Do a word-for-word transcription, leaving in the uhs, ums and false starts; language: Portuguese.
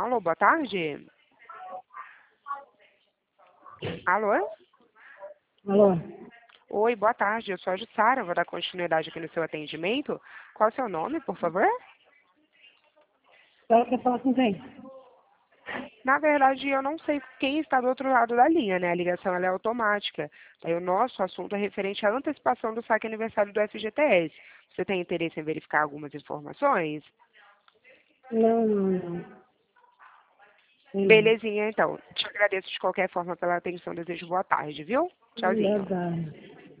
Alô, boa tarde. Alô? Alô? Oi, boa tarde. Eu sou a Jussara, vou dar continuidade aqui no seu atendimento. Qual é o seu nome, por favor? Ela quer falar com quem? Na verdade, eu não sei quem está do outro lado da linha, né? A ligação ela é automática. Aí o nosso assunto é referente à antecipação do saque aniversário do F G T S. Você tem interesse em verificar algumas informações? Não, não, não. Não. Belezinha, então. Te agradeço de qualquer forma pela atenção. Desejo boa tarde, viu? Não Tchauzinho. dá.